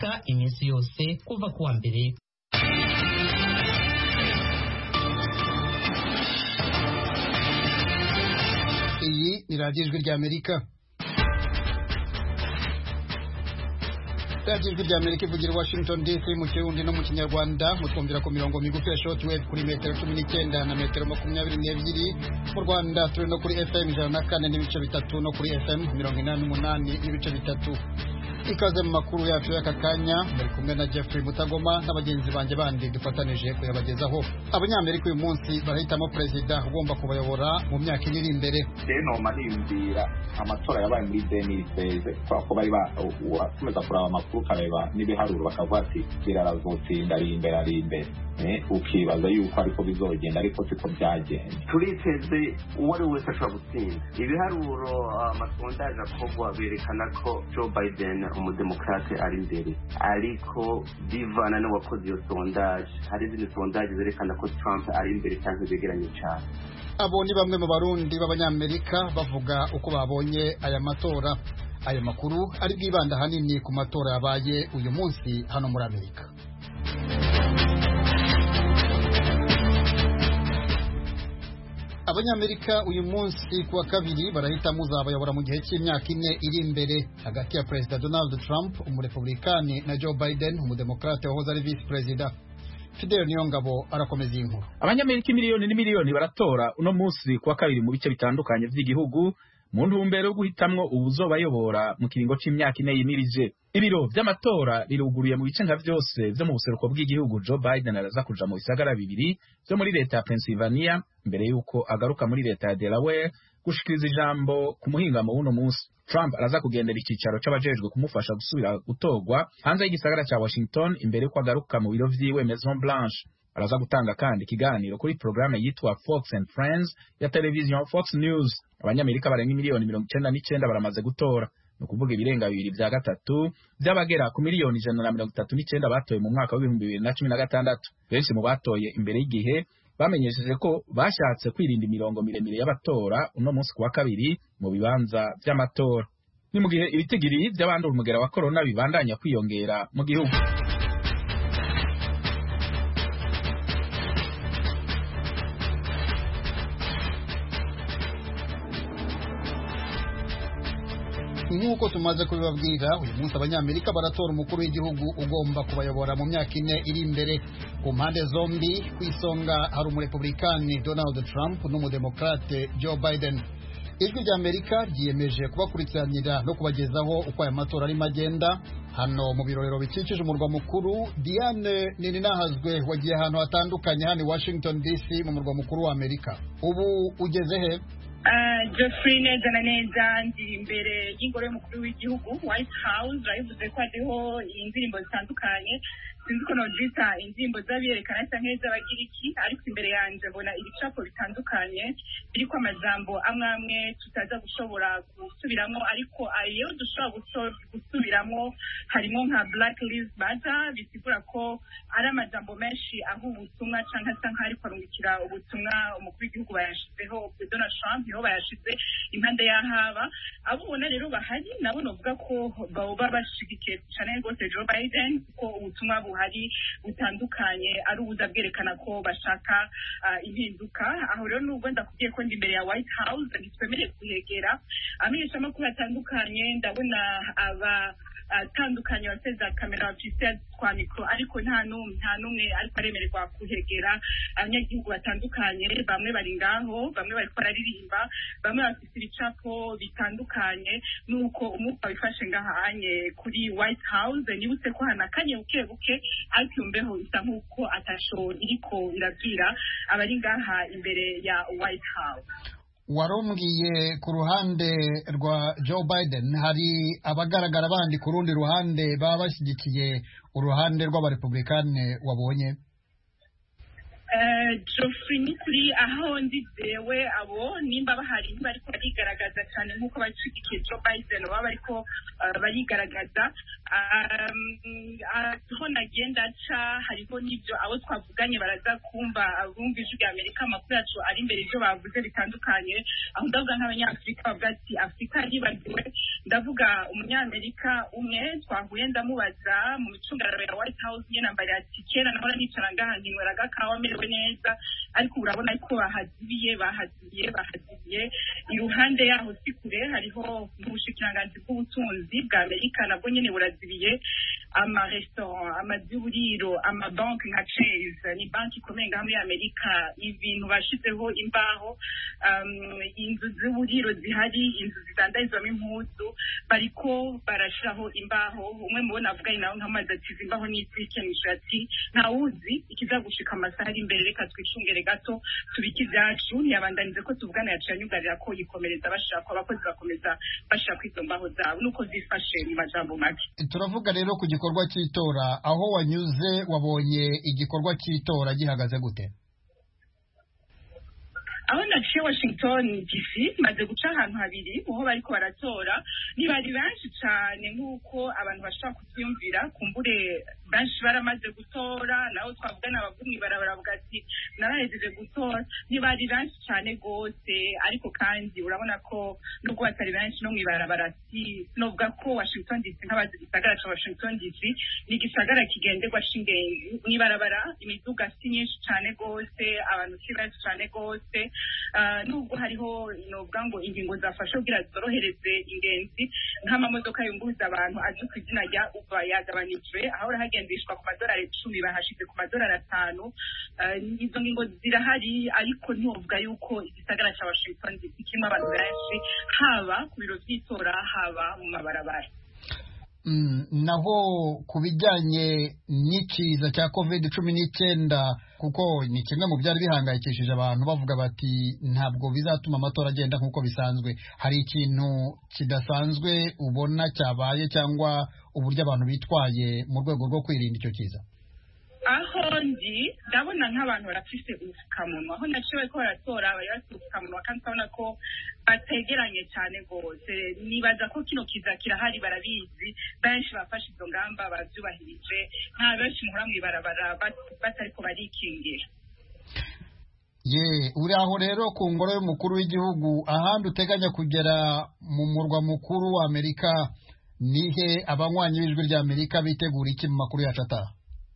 Amerika iminsi yose kuva kuwa mbere. Iyi ni radiyo ijwi rya Amerika. Radiyo ijwi rya Amerika ivugira Washington DC mu Kirundi no mu Kinyarwanda, mutwumvira ku mirongo migufi ya shortwave kuri metero 19 na metero 22. Mu Rwanda turi no kuri FM 104 n'ibice bitatu no kuri FM 88 n'ibice bitatu. Ikaze mu makuru yacu y'aka kanya, muri kumwe na Jeffrey Mutagoma n'abagenzi banje bandi dufatanije kuyabagezaho. Abanyamerika uyu munsi barahitamo perezida ugomba kubayobora mu myaka iri imbere. Rero manimbira amatora yabaye muri 2016 ko bari bakomeza kuraba amakuru kareba n'ibiharuro bakavuga ati birarazotsinda ari imbere ukibaza yuko ariko bizogenda ariko siko byagenda. Turiteze uwari wese ashobora gutsinda. Ibiharuro amasondaje akorwa berekana ko Joe Biden umudemokrate ari imbere, ariko bivana n'uwakoze iyo sondaje. Hari izindi sondaje zerekana ko Trump ari imbere cyangwa zegeranye cyane. Abo ni bamwe mu barundi b'abanyamerika bavuga uko babonye aya matora. Aya makuru ari bwibanda hanini ku matora yabaye uyu munsi hano muri Amerika. Abanyamerika uyu munsi kuwa kabiri barahitamo uzabayobora mu gihe cy'imyaka 4 iri imbere hagati ya Perezida Donald Trump umurepublikani na Joe Biden umudemokrate wahoze ari vice president. Fidel Niyongabo arakomeza inkuru. Abanyamerika miliyoni n'imiliyoni baratora uno munsi kuwa kabiri mu bice bitandukanye by'igihugu mu ntumbero yo guhitamwo ubuzobayobora mu kiringo c'imyaka 4 yimirije. Ibiro vy'amatora biruguruye mu bice nka vyose vyo mu buseruko bw'igihugu. Joe Biden araza kuja mu bisagara bibiri vyo muri leta ya Pennsylvania mbere yuko agaruka muri leta ya Delaware gushikiriza ijambo ku muhingamo w'uno munsi. Trump araza kugendera ikicaro c'abajejwe kumufasha gusubira gutorwa hanze y'igisagara ca Washington imbere yuko agaruka mu biro vyiwe Maison Blanche. Araza gutanga kandi ikiganiro kuri programme yitwa Fox and Friends ya televiziyo Fox News. Abanyamerika barenga miliyoni 99 baramaze gutora, no kuvuga ibirenga 2/3 by'abagera ku miliyoni 139 batoye mu mwaka wa 2016. Benshi mu batoye imbere y'igihe bamenyesheje ko bashatse kwirinda imirongo miremire y'abatora uno munsi kuwa kabiri mu bibanza by'amatora. Ni mu gihe ibitigiri by'abandura umugera wa corona bibandanya kwiyongera mu gihugu. Nk'uko tumaze kubibabwira, uyu munsi abanyamerika baratora umukuru w'igihugu ugomba kubayobora mu myaka 4 iri imbere. Ku mpande zombi ku isonga hari umurepublikani Donald Trump n'umudemokrate Joe Biden. Ijwi rya Amerika ryiyemeje kubakurikiranira no kubagezaho uko aya matora ari magenda. Hano mu birorero bikikije umurwa mukuru, Diane Nininahazwe wagiye ahantu hatandukanye hano Washington DC mu murwa mukuru wa Amerika. Ubu ugeze he? Jeffrey neza na neza ndi imbere y'ingoro y'umukuru w'igihugu White House. Yavuze ko hariho indirimbo zitandukanye, sinzi ko nozita indirimbo z'abiyerekana cyangwa iz'abagiriki, ariko imbere yanjye mbona ibicapo bitandukanye biriko amajambo amwe tutaza gushobora gusubiramo, ariko ayo dushobora gusubiramo harimo nka Black Lives Matter, bisigura ko ari amajambo menshi aho ubutumwa cyangwa se nk'ariko arungikira ubutumwa umukuru w'igihugu bayashizeho Donald Trump niho bayashize impande y'ahaba. Abo ubona rero bahari nabo novuga ko baba bashigikiye cyane rwose Joe Biden, kuko ubutumwa buhari butandukanye ari ubuza bwerekana ko bashaka impinduka. Aho rero nubwo ndakubwiye ko ndi imbere ya White House ntitwemereye kuhegera, amenyeshamakuru atandukanye ndabona atandukanye bateza kamera bafise kwa mikro, ariko nta numwe ariko aremererwa kuhegera. Abanyagihugu batandukanye bamwe bari ngaho, bamwe bariko bararirimba, bamwe bafise ibicapo bitandukanye, nuko umwuka wifashe ngahanye kuri White House. Nibutse ko hanakanye buke ariko imbeho isa nk'uko atasho iriko irabwira abari ngaha imbere ya White House. Warumbwiye ku ruhande rwa Joe Biden hari abagaragara bandi ku rundi ruhande baba bashyigikiye uruhande rw'abarepublikani wabonye? Geoffrey ni kuri aho ndizewe abo nimba bahari bariko barigaragaza cyane nk'uko bashigikiye Joe Biden baba bariko barigaragaza aho nagenda ca hariho n'ibyo abo twavuganye baraza kumva bumva ijwi rya Amerika amakuru yacu ari imbere ibyo bavuze bitandukanye aho ndavuga nk'abanyafurika bavuga ati Afurika yibagiwe ndavuga umunyamerika umwe twahuye ndamubaza mu micungararo ya White House nyene ambari ati kera nahora nicara ngaha nkinywera agakawa merewe neza ariko urabona ko bahazibiye iruhande yaho si kure hariho ubushikiranganji bw'ubutunzi bwa Amerika nabwo nyene burazibiye amarestaurant amazu y'uburiro amabanki nka Chase ni banki ikomeye ngaha muri Amerika ibintu bashizeho imbaho inzu z'uburiro zihari inzu zidandarizwamo impuzu bariko barashiraho imbaho umwe mubona avuganye nawe nk'amazi ati imbaho n'itwikenisha ati ntawuzi ikizagushika amasaha ari imbere reka twicungere gato tubiki ibyacu ntiyabandanize ko tuvugana yaciye anyugarira ko yikomereza bashaka ko abakozi bakomeza bashaka izo mbaho zabo nuko zifashe mu majambo make. Turavuga rero ku gikorwa cy'itora aho wanyuze wabonye igikorwa cy'itora gihagaze gute? aho naciye Washington DC maze guca ahantu habiri uho bariko baratora ntibari benshi cyane nk'uko abantu bashaka kubyumvira kumbure benshi baramaze gutora naho twavugana abavumyi baravuga ati narahejeje gutora ntibari benshi cyane gose ariko kandi urabona ko nubwo batari benshi no mwibarabara novuga ko Washington DC nk'abazi gisagara ca Washington DC ni gisagara kigenderwa shingenzi mwibarabara imiduga si nyinshi cyane gose abantu si benshi cyane gose nubwo hariho novuga ngo ingingo zafashe kugira zorohereze ingenzi nk'amamodoka yunguruza abantu azwi ku izina rya Uber yagabanijwe aho hagendeshwa ku madolari 10 bahashize ku madolari 5 izo ngingo zirahari ariko ntiwovuga yuko igisagara cya Washington DC kirimo abantu benshi haba ku biro by'itora haba mu mabarabara. Naho ku bijyanye n'ikiza cya COVID-19 kuko ni kimwe mu byari bihangayikishije abantu bavuga bati ntabwo bizatuma amatora agenda nk'uko bisanzwe, hari ikintu kidasanzwe ubona cyabaye cyangwa uburyo abantu bitwaye mu rwego rwo kwirinda icyo kiza? aho ndi ndabona nk'abantu barafise ubupfukamunwa aho naciwe ko baratora bari bafite ubupfukamunwa kandi urabona ko bategeranye cyane rwose nibaza ko kino kiza kirahari barabizi benshi bafashe izo ngamba babyubahirije nta benshi muhora mw'ibarabara batariko barikingira. Uri aho rero ku ngoro y'umukuru w'igihugu ahandi uteganya kugera mu murwa mukuru wa Amerika nihe abanywanyi b'ijwi rya Amerika bitegura iki mu makuru yacu ataha?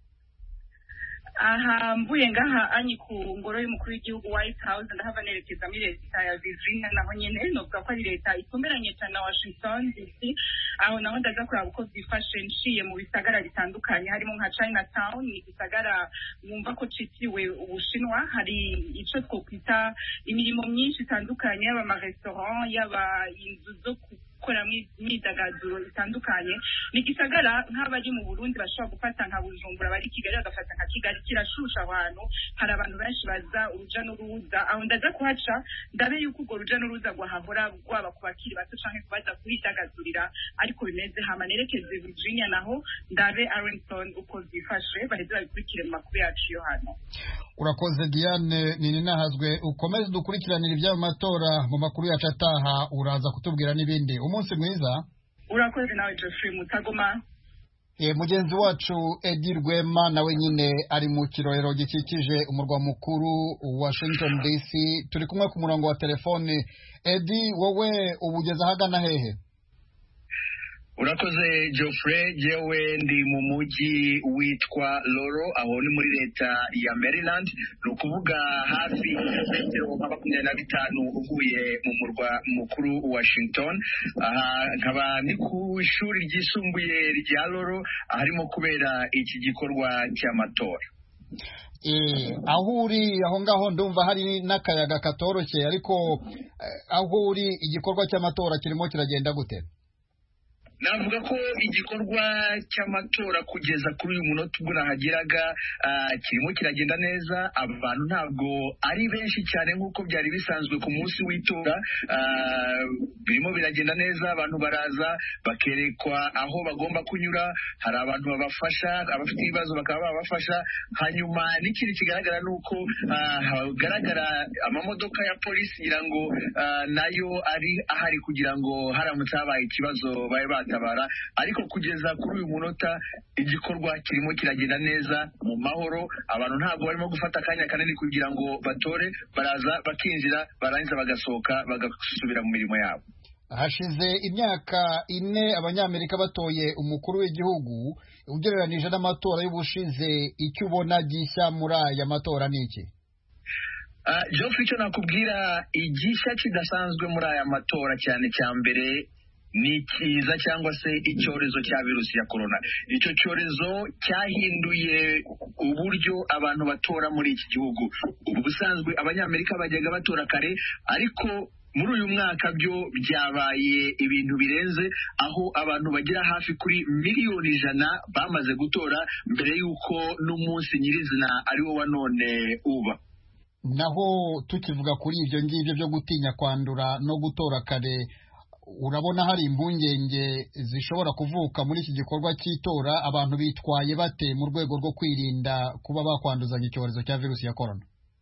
aha mvuye ngaha anyi ku ngoro y'umukuru w'igihugu White House ndahava nerekeza muri leta ya Virginia naho nyene novuga ko ari leta ikomeranye cyane na Washington DC aho naho ndaza kuraba uko byifashe nciye mu bisagara bitandukanye harimo nka Chinatown ni gisagara mwumva ko citiriwe Ubushinwa hari ico twokwita imirimo myinshi itandukanye yaba ama restaurant yaba inzu zo gukora imyidagaduro itandukanye ni gisagara nk'abari mu Burundi bashobora gufata nka Bujumbura bari Kigali bagafata nka Kigali kirashusha abantu hari abantu benshi baza uruja n'uruza aho ndaza kuhaca ndabe yuko urwo ruja n'uruza rwahahora rwaba ku bakiri bato canke kubaza kuridagadurira ariko bimeze hama nerekeze Virginia naho ndabe Arlington uko byifashe baheze babikurikire mu makuru yacu yo hano. Urakoze Diane Nininahazwe ukomeze dukurikiranira iby'ayo matora mu makuru yacu ataha uraza kutubwira n'ibindi. Umunsi mwiza. Urakoze nawe Geoffrey Mutagoma. Mugenzi wacu Edi Rwema nawe nyine ari mu kirorero gikikije umurwa mukuru Washington DC turi kumwe ku murongo wa telefone. Edi wowe ubugeze ahagana hehe? Urakoze Geoffrey jewe ndi mu mujyi witwa Loro aho ni muri leta ya Maryland nukuvuga hafi metero 25 uvuye mu murwa mukuru Washington nkaba ni ku ishuri ryisumbuye rya Loro harimo kubera iki gikorwa cy'amatora. Aho uri aho ngaho ndumva hari n'akayaga katoroshye ariko aho uri igikorwa cy'amatora kirimo kiragenda gute? navuga ko igikorwa cy'amatora kugeza kuri uyu munota ubwo nahageraga kirimo kiragenda neza. Abantu ntabwo ari benshi cyane nk'uko byari bisanzwe ku munsi w'itora. Birimo biragenda neza, abantu baraza bakerekwa aho bagomba kunyura, hari abantu babafasha, abafite ibibazo bakaba babafasha. Hanyuma n'ikindi kigaragara ni uko hagaragara amamodoka ya polisi ngira ngo nayo ari ahari kugira ngo haramutse habaye ikibazo babe batabara. Ariko kugeza kuri uyu munota igikorwa kirimo kiragenda neza mu mahoro. Abantu ntabwo barimo gufata akanya kanini kugira ngo batore, baraza bakinjira barangiza bagasohoka bagasubira mu mirimo yabo. Hashize imyaka 4 abanyamerika batoye umukuru w'igihugu. Ugereranije n'amatora y'ubushize, icyo ubona gishya muri aya matora ni iki? Geoffrey, icyo nakubwira igishya kidasanzwe muri aya matora cyane cya mbere ni ikiza cyangwa se icyorezo cya virusi ya corona. Icyo cyorezo cyahinduye uburyo abantu batora muri iki gihugu. Ubu busanzwe abanyamerika bajyaga batora kare, ariko muri uyu mwaka byo byabaye ibintu birenze, aho abantu bagera hafi kuri miliyoni 100 bamaze gutora mbere y'uko n'umunsi nyirizina ari wo wa none uba. Naho tukivuga kuri ibyo ngibyo byo gutinya kwandura no gutora kare, urabona hari impungenge zishobora kuvuka muri iki gikorwa cy'itora? Abantu bitwaye bate mu rwego rwo kwirinda kuba bakwanduzanya icyorezo cya virusi ya corona?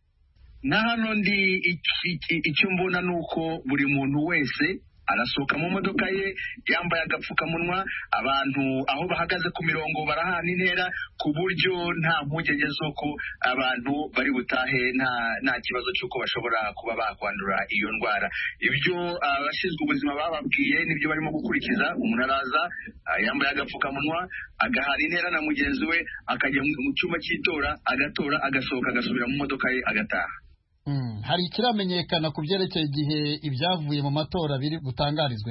Na hano ndi icyo mbona ni uko buri muntu wese arasohoka mu modoka ye yambaye agapfukamunwa. Abantu aho bahagaze ku mirongo barahana intera ku buryo nta mpungenge z'uko abantu bari butahe nta kibazo cy'uko bashobora kuba bakwandura iyo ndwara. Ibyo abashinzwe ubuzima bababwiye nibyo barimo gukurikiza. Umuntu araza yambaye agapfukamunwa, agahana intera na mugenzi we, akajya mu cyumba cy'itora, agatora, agasohoka, agasubira mu modoka ye, agataha. Hari ikiramenyekana ku byerekeye igihe ibyavuye mu matora biri butangarizwe?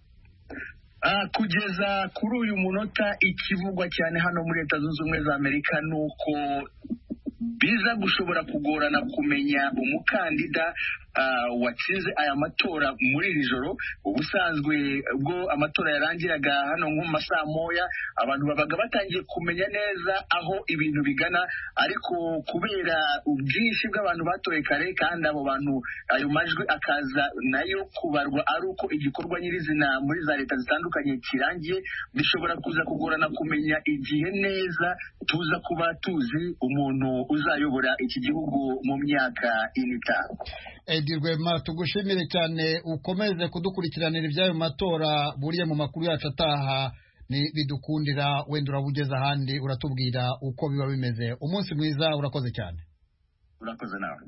Kugeza kuri uyu munota ikivugwa cyane hano muri Leta Zunze Ubumwe za Amerika ni uko biza gushobora kugorana kumenya umukandida watsinze aya matora muri iri joro. Ubusanzwe ubwo amatora yarangiraga hano nko mu masaa moya, abantu babaga batangiye kumenya neza aho ibintu bigana, ariko kubera ubwinshi bw'abantu batoye kare kandi abo bantu ayo majwi akaza nayo kubarwa ari uko igikorwa nyirizina muri za leta zitandukanye kirangiye, bishobora kuza kugorana kumenya igihe neza tuza kuba tuzi umuntu uzayobora iki gihugu mu myaka 5. Edi Rwema, tugushimire cyane, ukomeze kudukurikiranira iby'ayo matora. Buriye mu makuru yacu ataha bidukundira, wenda urabugeza ahandi uratubwira uko biba bimeze. Umunsi mwiza, urakoze cyane. Urakoze nawe.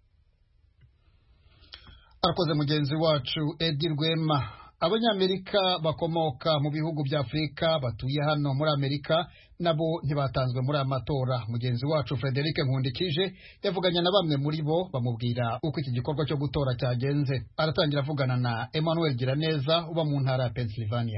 Arakoze mugenzi wacu Edi Rwema. Abanyamerika bakomoka mu bihugu bya Afurika batuye hano muri Amerika nabo ntibatanzwe muri aya matora. Mugenzi wacu Frederic Nkundikije yavuganye na bamwe muri bo bamubwira uko iki gikorwa cyo gutora cyagenze. Aratangira avugana na Emmanuel Giraneza uba mu ntara ya Pennsylvania.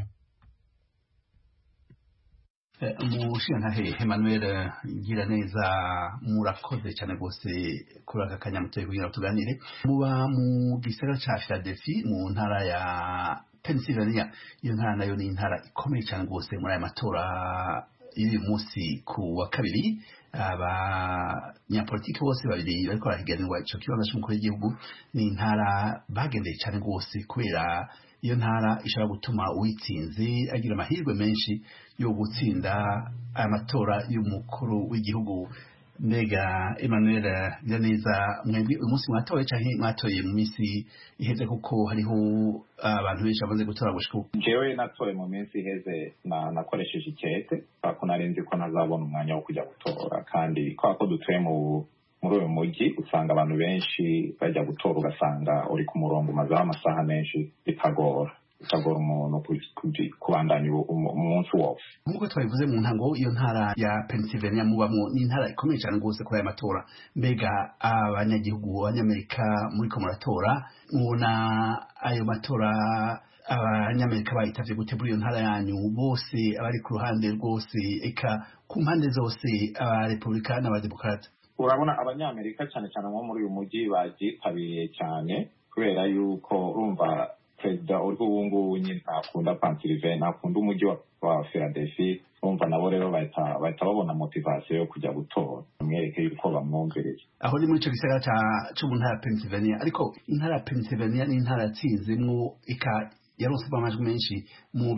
Umushingantahe Emmanuel Giraneza, murakoze cyane rwose kuri aka kanya mutoye kugira tuganire. Muba mu gisagara cya Philadelphia mu ntara ya Pennsylvania. Iyo ntara nayo ni intara ikomeye cyane rwose muri aya matora y'uyu munsi ku wa kabiri. Abanyapolitiki bose babiri bariko barahiganirwa ico kibanza c'umukuru w'igihugu. Ni intara bagendeye cyane rwose kubera iyo ntara ishobora gutuma uwitsinze agira amahirwe menshi yo gutsinda aya matora y'umukuru w'igihugu. Mbega Emmanuel Giraneza, mwebwe uyu munsi mwatoye canke mwatoye mu minsi iheze, kuko hariho abantu benshi bamaze gutora gushika ubu? Jewe natoye mu minsi iheze, nakoresheje ikete kuko narinzi ko ntazabona umwanya wo kujya gutora, kandi ko dutuye muri uyu mujyi usanga abantu benshi bajya gutora, ugasanga uri ku murongo umazeho amasaha menshi, bitagora umuntu kubandanya umunsi wose. Nk'uko twabivuze mu ntango, iyo ntara ya Pennsylvania mubamo ni intara ikomeye cyane rwose kuri aya matora. Mbega abanyagihugu b'Abanyamerika muri ko muratora, mubona ayo matora abanyamerika bayitavye gute muri iyo ntara yanyu? Bose abari ku ruhande rwose, eka ku mpande zose, abarepublika n'abademokarate? Urabona abanyamerika cyane cyane nko muri uyu mujyi bagitabiriye cyane, kubera yuko urumva perezida uri ubu ngubu nyine ntakunda Pennsylvania, ntakunda umujyi wa Philadelphia. Urumva nabo rero bahita babona motivasiyo yo kujya gutora, bamwereke yuko bamwumvirije. Aho ni muri icyo gisagara cyo mu ntara ya Pennsylvania. Ariko intara ya Pennsylvania ni intara yatsinzemwo yaronse amajwi menshi mu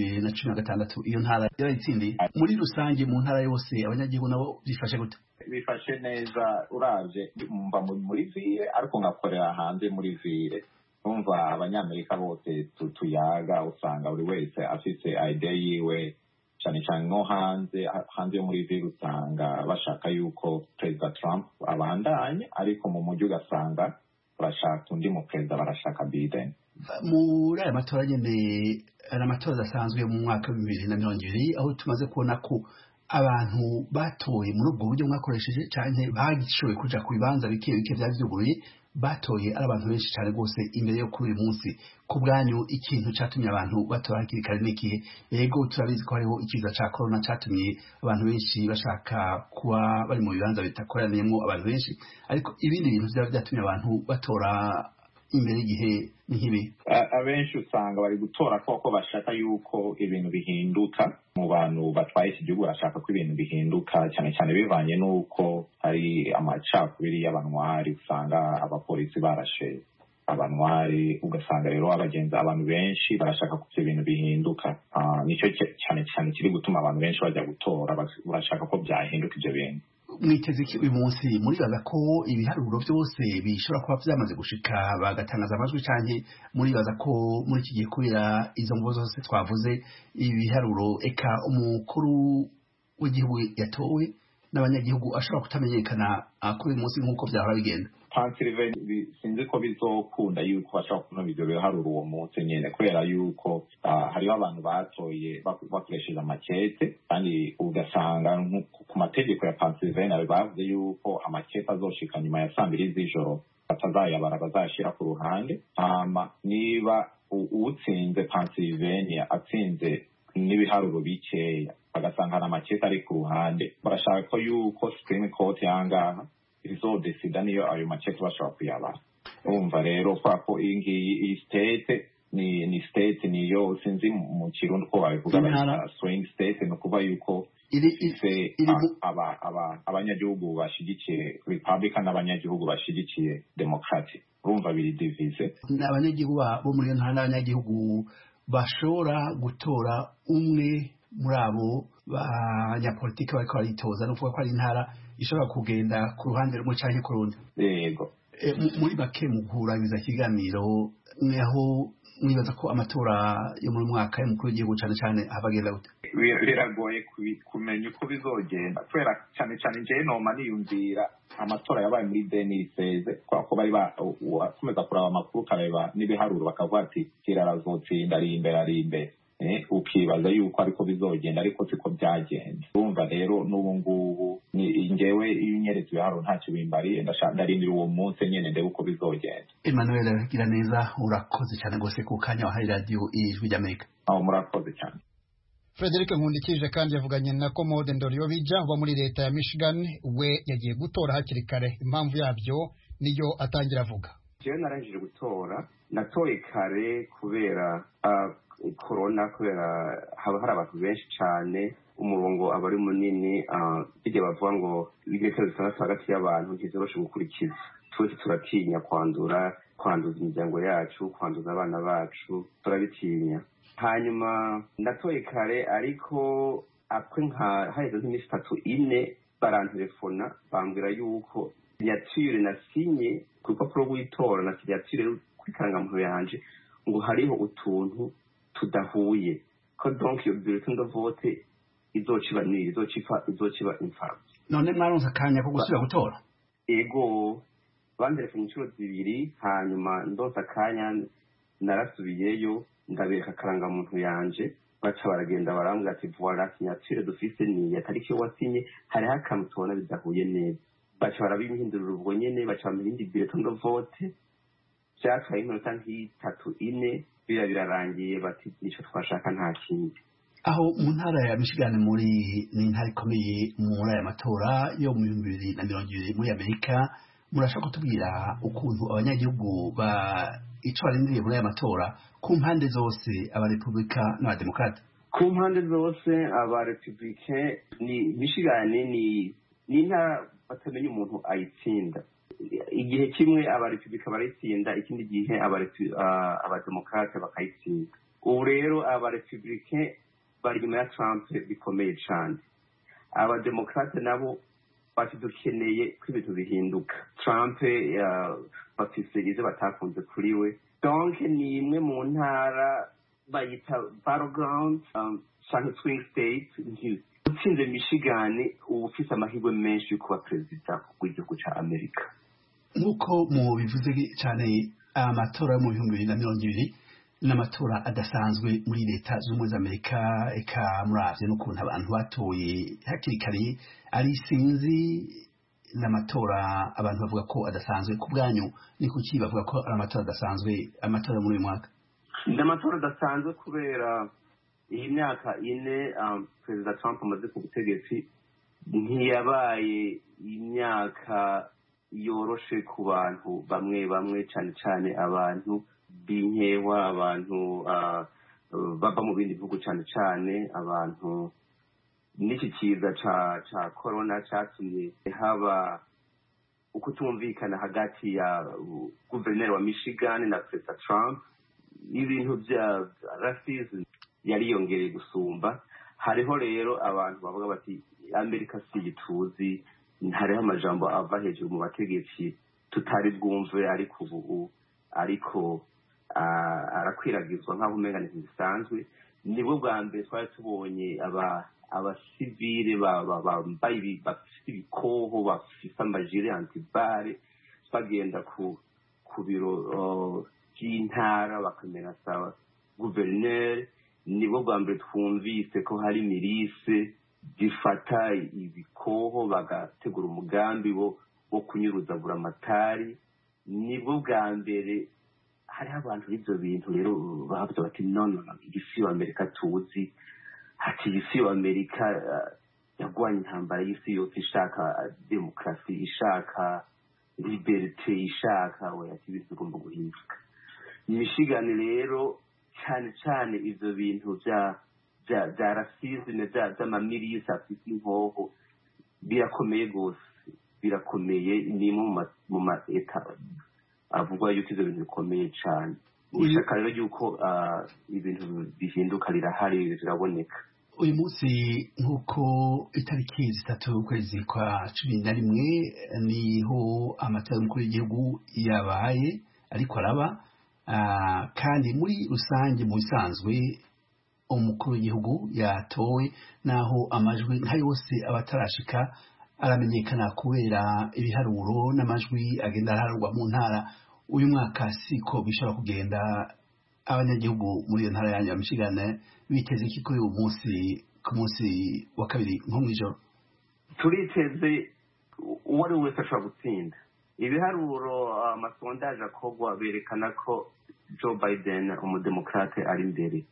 2016. Iyo ntara yarayitsindiye. Muri rusange mu ntara yose abanyagihugu nabo bifashe gute? Bifashe neza, uravye mba muri ville ariko ngakorera hanze muri ville. Umva abanyamerika bose tuyaga usanga buri wese afise idea yiwe, cyane cyane no hanze yo muri ville usanga bashaka yuko Perezida Trump abandanye, ariko mu mujyi ugasanga barashaka undi mu perezida, barashaka Biden. Muri aya matora nyene amatora adasanzwe mu mwaka wa 2020 aho tumaze kubona ko abantu batoye muri ubwo buryo mwakoresheje cyane bagishoboye kuja ku bibanza bike byari byuguruye, batoye ari abantu benshi cyane rwose imbere yo kuri uyu munsi. Ku bwanyu ikintu cyatumye abantu batora hakiri kare n'ikihe? Yego turabizi ko hariho ikiza cya corona cyatumye abantu benshi bashaka kuba bari mu bibanza bitakoraniyemo abantu benshi, ariko ibindi bintu byaba byatumye abantu batora imbere y'igihe n'ihibi. Abenshi usanga bari gutora koko bashaka yuko ibintu bihinduka mu bantu batwaye iki gihugu, bashaka ko ibintu bihinduka, cyane cyane bivanye n'uko hari amacakubiri y'abantwari. Usanga abapolisi barashe abantwari, ugasanga rero abantu benshi barashaka ko ibintu bihinduka. Nicyo cyane cyane kiri gutuma abantu benshi bajya gutora, barashaka ko byahinduka ibyo bintu. Mwiteze iki uyu munsi? Muribaza ko ibiharuro byose bishobora kuba byamaze gushika bagatangaza amajwi, canke muribaza ko muri iki gihe kubera izo mvugo zose twavuze ibiharuro eka umukuru w'igihugu yatowe n'abanyagihugu ashobora kutamenyekana kuri uyu munsi nk'uko byahora bigenda? Pennsylvania sinzi ko bizokunda yuko bashobora kunoba ibyo biharuro uwo munsi nyine, kubera yuko hariho abantu batoye bakoresheje amakete, kandi ugasanga ku mategeko ya Pennsylvania bavuze yuko amakete azoshika nyuma ya 2:00 z'ijoro, batazayabara bazashyira ku ruhande. Niba utsinze Pennsylvania atsinze n'ibiharuro bikeya, bagasanga hari amakete ari ku ruhande, barashaka ko yuko Supreme Court yangaha izodesida niyo ayo makete bashobora kuyabara. Urumva rero ko iyi state ni state niyo sinzi mu kirundi ko babivuga swing state, no kuba yuko abanyagihugu bashigikiye Republican n'abanyagihugu bashigikiye Democratic. Urumva biri divise. Abanyagihugu bo muri iyo ntara n'abanyagihugu bashobora gutora umwe muri abo banyapolitiki bariko baritoza, no kuvuga ko ari intara ishobora kugenda ku ruhande rumwe canke ku rundi. Yego. Muri make mu kurangiza ikiganiro, niho mwibaza ko amatora yo muri mwaka y'umukuru w'igihugu cyane cyane abagenda gute? Biragoye kumenya uko bizogenda, kubera cyane cyane njewe noma niyumvira amatora yabaye muri 2016 ko bari bakomeza kuraba amakuru kareba n'ibiharuro bakavuga ati kirazotsinda ari imbere. Ukibaza yuko ariko bizogenda, ariko siko byagenze. Urumva rero n'ubu ngubu njewe iyo unyeretse ibiharuro ntacyo bimbariye, ndarindira uwo munsi nyene ndebe uko bizogenda. Emmanuel Giraneza, urakoze cyane gose ku kanya wahaye radio Ijwi ry'Amerika. Murakoze cyane. Frederic Nkundikije kandi yavuganye na Commode Ndoriyobija uba muri leta ya Michigan, we yagiye gutora hakiri kare. Impamvu yabyo niyo atangira avuga. Jewe narangije gutora, natoye kare kubera corona, kubera haba hari abantu benshi cyane, umurongo aba ari munini, bijya bavuga ngo ibintu bitandatu hagati y'abantu ntizibashe gukurikiza. Twese turatinya kwanduza imiryango yacu, kwanduza abana bacu, turabitinya. Hanyuma ndatoye kare, ariko haheze nk'iminsi 3-4 barantelefona bambwira yuko signature nasinye ku rupapuro rw'itora na signature kuri karangamuntu yanje ngo hariho utuntu tudahuye, ko donc iyo bulletin de vote izociba imfabusa. None mwaronse akanya ko gusubira gutora? Ego, bantelefona inshuro 2, hanyuma ndonse akanya narasubiyeyo ndabereka karangamuntu yanje, baca baragenda barambwira ati voilà signature dufise ni ya tariki wasinye, hariho akantu tubona bidahuye neza. Baca barabihindurira ubwo nyene, baca bamihindi bulletin de vote, byatwaye iminota nk'itatu-ine birarangiye, bati nicyo twashaka nta kindi. Aho mu ntara ya Michigan ni intara ikomeye muri aya matora yo mu 2020 muri Amerika, murashaka kutubwira ukuntu abanyagihugu ico barindiriye muri aya matora ku mpande zose abarepublika n'abademokarate? Ku mpande zose abarepublike ni Michigan ni intara batamenya umuntu ayitsinda. Igihe kimwe abarepublika barayitsinda, ikindi gihe abademokarate bakayitsinda. Ubu rero abarepublike bari nyuma ya Trump bikomeye cyane. Abademokarate nabo bati dukeneye ko ibintu bihinduka. Trump bafise ivyo batakunze kuri we. Donc ni imwe mu ntara bayita battleground canke swing state. Utsinze Michigan uba ufise amahirwe menshi yo kuba perezida w'igihugu ca Amerika. Nk'uko mu bivuze cyane amatora yo mu 2020 n'amatora adasanzwe muri leta z'ubumwe z'Amerika, eka muravye n'ukuntu abantu batoye hakiri kare ari sinzi n'amatora abantu bavuga ko adasanzwe. Ku bwanyu ni kuki bavuga ko ari amatora adasanzwe, amatora muri uyu mwaka? Ni amatora adasanzwe kubera iyi myaka ine perezida Trump amaze ku butegetsi ntiyabaye imyaka yoroshe ku bantu bamwe bamwe, cyane cyane abantu b'inkewa, abantu bava mu bindi bihugu, cyane cyane abantu n'iki kiza ca corona cyatumye haba ukutumvikana hagati ya guverineri wa Michigan na perezida Trump. Ibintu bya racism yariyongereye gusumba. Hariho rero abantu bavuga bati Amerika si ituzi, hariho amajambo ava hejuru mu bategetsi tutari bwumve, ariko ubu ariko arakwiragizwa nk'aho umenga ntibisanzwe. Nibwo bwa mbere twari tubonye abasivile bambaye bafite ibikoho, bafite amajire antibare, bagenda ku biro by'intara bakamenasa guverineri. Nibwo bwa mbere twumvise ko hari mirise zifata ibikoho bagategura umugambi wo kunyuruza buramatari. Nibwo bwa mbere hariho abantu b'ibyo bintu rero bavuga bati no igisi y'Amerika tuzi, ati igisi y'Amerika yagwanye intambara y'isi yose, ishaka demokarasi, ishaka liberite, ishaka ati ibintu bigomba guhinduka. Michigan rero cyane cyane ivyo bintu bya racisme by'amamirisi afite inkoho birakomeye gose, birakomeye. ni mu ma eta avuga yuko ivyo bintu bikomeye cyane. Ishaka rero yuko ibintu bihinduka rirahari, biraboneka. Uyu munsi nk'uko itariki 3 ukwezi kwa 11 niho amatora y'umukuru w'igihugu yabaye ariko araba, kandi muri rusange mu bisanzwe umukuru w'igihugu yatowe, naho amajwi nka yose abatarashika aramenyekana kubera ibiharuro n'amajwi agenda araharurwa mu ntara. Uyu mwaka siko bishobora kugenda. Abanyagihugu muri iyo ntara ya Michigan biteze iki kuri uyu munsi, ku munsi wa kabiri nko mw'ijoro? Turiteze uwo ari wese ashobora gutsinda. Ibiharuro amasondaje akorwa berekana ko Joe Biden umudemokrate ari imbere,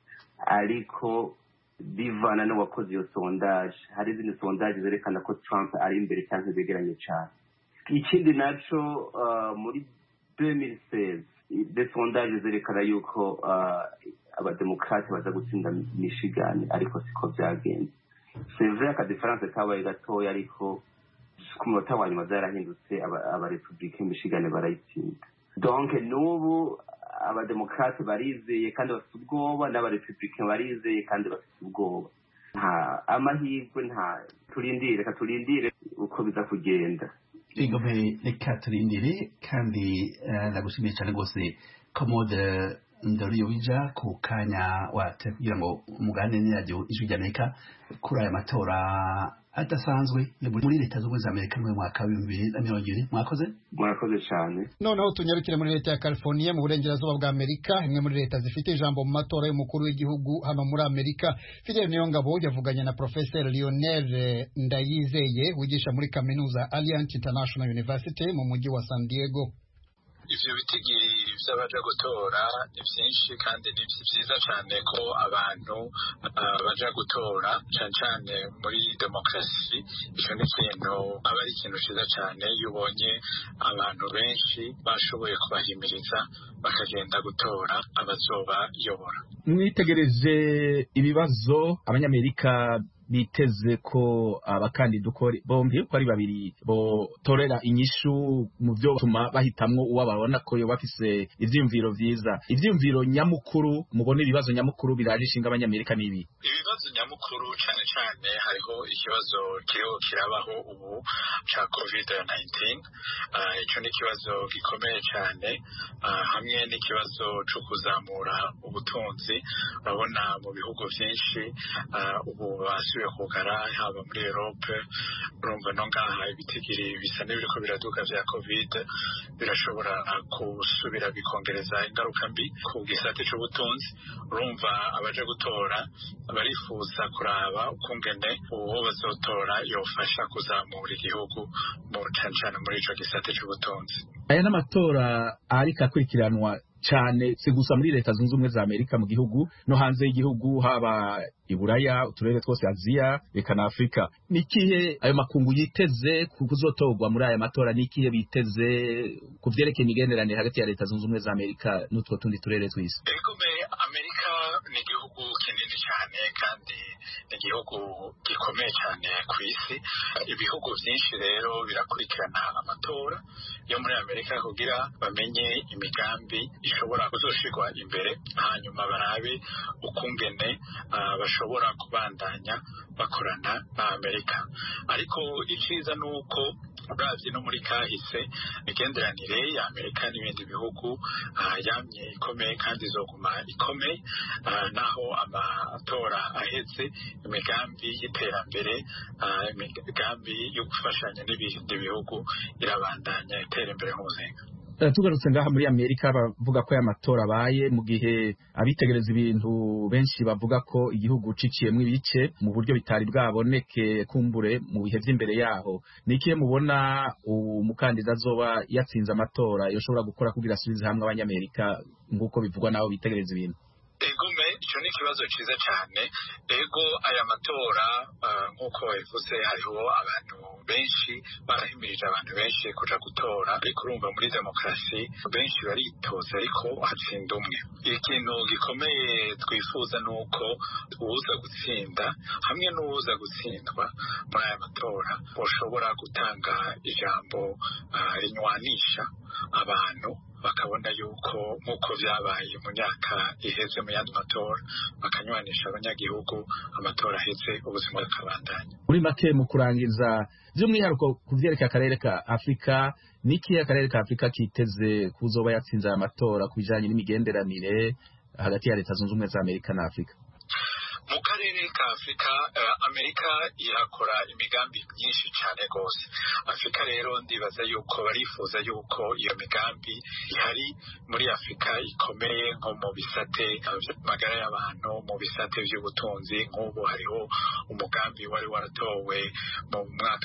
ariko bivana n'uwakoze iyo sondaje. Hari izindi sondaje zerekana ko Trump ari imbere cyangwa begeranye cyane. Ikindi naco muri 2016 de sondaje zerekana yuko abademokrate baza gutsinda Michigan, ariko siko byagenze. C'est vrai que difference kabaye gatoya, ariko ku munota wa nyuma zarahindutse, abarepublicain Michigan barayitsinda. Donc n'ubu abademokrate barizeye kandi bafite ubwoba, n'abarepublicain barizeye kandi bafite ubwoba. Nta amahirwe, nta turindire uko biza kugenda. Reka turindire, kandi ndagushimiye cyane rwose Commode Ndoriyowija ku kanya wate kugira ngo umugane n'iradiyo Ijwi ry'Amerika kuri aya matora adasanzwe muri leta z'ubumwe z'Amerika mu mwaka wa 2020. Mwakoze cyane. Noneho tunyarukire muri leta ya California mu burengerazuba bwa Amerika, imwe muri leta zifite ijambo mu matora y'umukuru w'igihugu hano muri Amerika. Fidel Niyongabo yavuganye na Professor Lionel Ndayizeye wigisha muri kaminuza Alliance International University mu mujyi wa San Diego. ivyo bitigiri vy'abaja gutora ni vyinshi kandi ni vyiza cane ko abantu baja gutora cane cane muri demokarasi. Ico ni ikintu aba ari ikintu ciza cane iyo ubonye abantu benshi bashoboye kubahimiriza bakagenda gutora abazobayobora. Mwitegereje ibibazo abanyamerika biteze ko abakandida bombi uko ari babiri botorera inyishu mu byo batuma bahitamwo uwo babona ko yo bafise ivyumviro vyiza. Ivyumviro nyamukuru mubona ibibazo nyamukuru biraje ishinga abanyamerika nibi. Ibibazo nyamukuru cane cane hariho ikibazo kiriho kirabaho ubu ca COVID-19. Ico ni ikibazo gikomeye cane, hamwe n'ikibazo co kuzamura ubutunzi. Urabona mu bihugu vyinshi ubu kugara haba muri Europe, urumva no ngaha ibitigiri bisa n'ibiriko biraduka vya COVID birashobora kusubira bikongereza ingaruka mbi ku gisate c'ubutunzi. Urumva abaje gutora barifuza kuraba ukungene uwo bazotora yofasha kuzamura igihugu mu cane muri ico gisate c'ubutunzi. Aya n'amatora ariko akurikiranwa cyane si gusa muri Leta Zunze Ubumwe za Amerika, mu gihugu no hanze y'igihugu, haba i Buraya, uturere twose, Aziya, eka na Afrika. Nikihe ayo makungu yiteze kuzotorwa muri aya matora? Nikihe biteze kuvyerekeye imigenderanire hagati ya Leta Zunze Ubumwe za Amerika n'utwo tundi turere tw'isi? Amerika ni igihugu kinini cyane kandi ni igihugu gikomeye cyane ku isi. Ibihugu byinshi rero birakurikirana amatora yo muri Amerika kugira bamenye imigambi ishobora kuzoshirwa imbere, hanyuma barabe ukungene bashobora kubandanya bakorana na Amerika. Ariko iciza nuko uravye no muri kahise imigenderanire ya Amerika n'ibindi bihugu yamye ikomeye kandi izoguma ikomeye, naho amatora ahetse imigambi y'iterambere, imigambi yo gufashanya n'ibindi bihugu irabandanya itera imbere nk'umuzinga. Tugarutse ngaha muri Amerika bavuga ko y'amatora abaye mu gihe abitegereza ibintu benshi bavuga ko igihugu ciciyemwe ibice mu buryo bitari bwaboneke kumbure mu bihe vy'imbere yaho. Nikiye mubona umukandida azoba yatsinze amatora yoshobora gukora kugira asubize hamwe abanyamerika nk'uko bivugwa nabo bitegereza ibintu? Egume, ico ni ikibazo ciza cane. Ego aya matora nk'uko bivuze hariho abantu benshi barahimirije abantu benshi kuja gutora, ariko urumva muri demokarasi benshi baritoza ariko hatsinda umwe. Ikintu gikomeye twifuza nuko uwuza gutsinda hamwe n'uwuza gutsindwa muri aya matora boshobora gutanga ijambo rinywanisha abantu, bakabona yuko nk'uko vyabaye mu myaka iheze mu yandi matora, bakanywanisha abanyagihugu, amatora aheze ubuzima bukabandanya. Muri make mu kurangiza by'umwihariko ku vyerekeye akarere ka Afrika, nikihe akarere ka Afrika kiteze kuzoba yatsinze aya matora ku bijanye n'imigenderanire hagati ya Leta Zunze Ubumwe za Amerika na Afrika? Mu karere ka Afrika, Amerika irakora imigambi myinshi cyane gose. Afrika rero ndibaza yuko barifuza yuko iyo migambi ihari muri Afrika ikomeye, nko mu bisate magara y'abantu, mu bisate by'ubutunzi. Nk'ubu hariho umugambi wari waratowe mu mwaka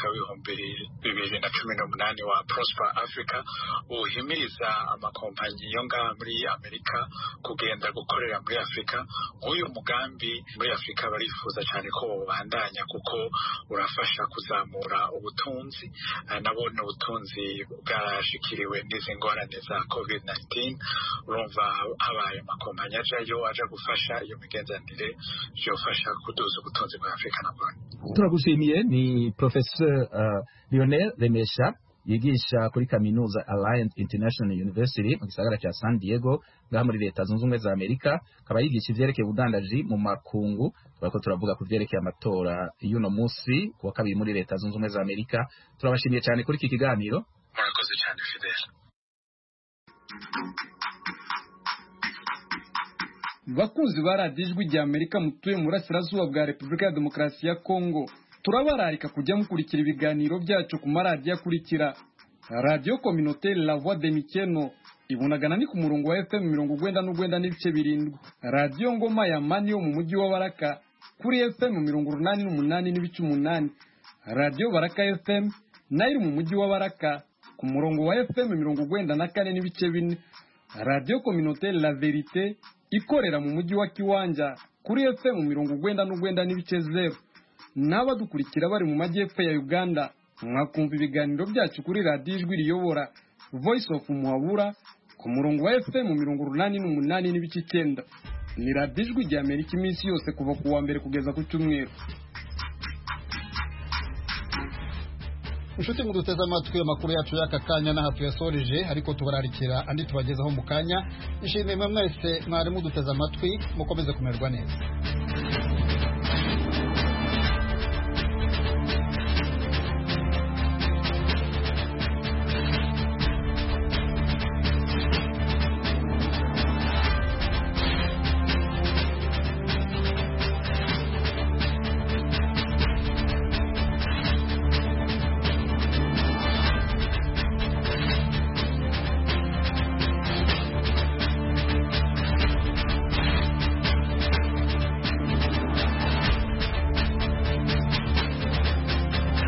w'2018 wa Prosper Africa uhimiriza amakompanyi yo ngaha muri Amerika kugenda gukorera muri Afrika. Nk'uyu mugambi muri Afrika barifuza cyane ko bandanya kuko urafasha kuzamura ubutunzi, nabone ubutunzi bwashikiriwe n'izi ngorane za COVID-19. Urumva habaye amakompanyi aja gufasha iyo migenderanire yofasha kuduza ubutunzi bwa Afrika nabone. Turagushimiye. Ni Professor Lionel Remesha, yigisha kuri kaminuza Alliance International University mu gisagara cya San Diego ngaha muri Leta Zunze Ubumwe za Amerika. Akaba yigisha ivyerekeye ubudandaji mu makungu. Turako turavuga ku vyerekeye amatora y'uno musi kuwa kabiri muri Leta Zunze Ubumwe za Amerika. Turabashimiye cyane kuri iki kiganiro. Murakoze cyane Fidel. Bakunzi ba radiyo ijwi rya Amerika mutuye mu burasirazuba bwa Repubulika ya Demokarasi ya Kongo, turabararika kujya mukurikira ibiganiro byacu ku maradiyo akurikira: Radio Communautaire La Voix de Mikeno ibunagana ni ku murongo wa FM 99.7, Radio Ngoma ya Mani yo mu mujyi wa Baraka kuri FM 88.8, Radio Baraka FM nayo mu mujyi wa Baraka ku murongo wa FM 94 n'ibice 4, Radio Communautaire La Verite ikorera mu mujyi wa Kiwanja kuri FM 99 n'ibice 0. N'abadukurikira bari mu majyepfo ya Uganda mwakumva ibiganiro byacu kuri Radio Ijwi Riyobora Voice of Muhabura ku murongo wa FM 88 n'ibice 9. Ni Radio Ijwi rya Amerika iminsi yose kuva ku wa mbere kugeza ku cyumweru. Inshuti muduteze amatwi amakuru yacu y'aka kanya n'aha tuyasoreje, ariko tubararikira andi tubagezaho mu kanya. Ishimwe mwese mwari muduteze amatwi, mukomeze kumererwa neza.